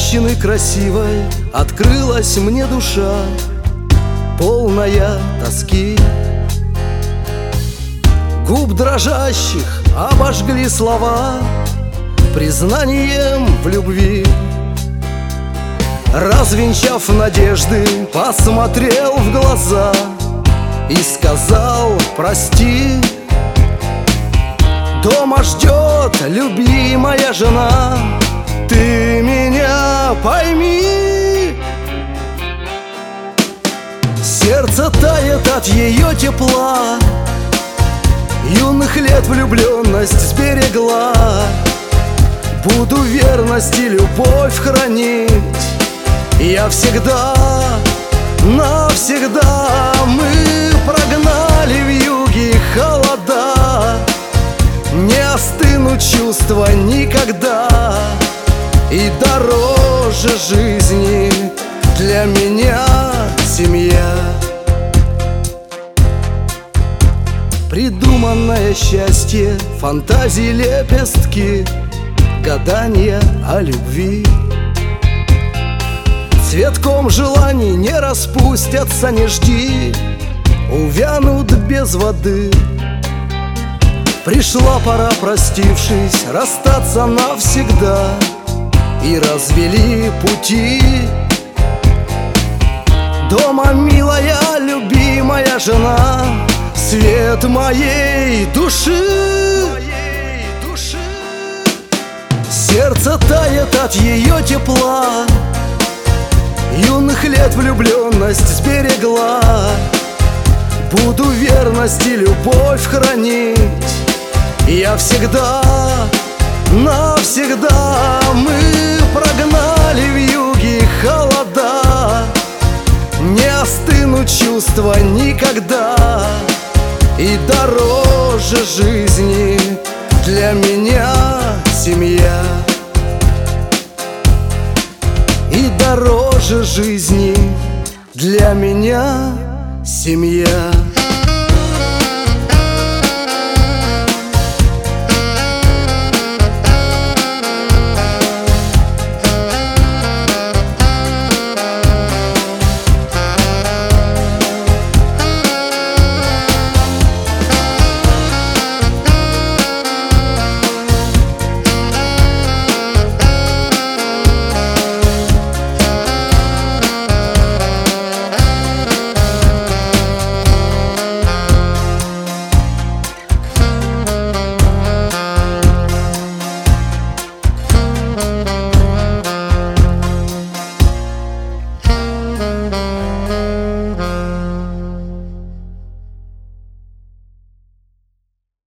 женщины красивой открылась мне душа, полная тоски. Губ дрожащих обожгли слова признанием в любви. Развенчав надежды, посмотрел в глаза и сказал прости. Дома ждет любимая жена, ты меня пойми. Сердце тает от ее тепла, юных лет влюбленность сберегла. Буду верность и любовь хранить я всегда, навсегда. Мы прогнали вьюги холода, не остынут чувства никогда. И дороже жизни для меня семья. Придуманное счастье, фантазии лепестки, гадания о любви. Цветком желаний не распустятся, не жди, увянут без воды. Пришла пора, простившись, расстаться навсегда, и развели пути. Дома милая, любимая жена, свет моей души. Сердце тает от ее тепла, юных лет влюбленность сберегла. Буду верность и любовь хранить я всегда, навсегда. Мы прогнали вьюги холода, не остынут чувства никогда. И дороже жизни для меня семья. И дороже жизни для меня семья.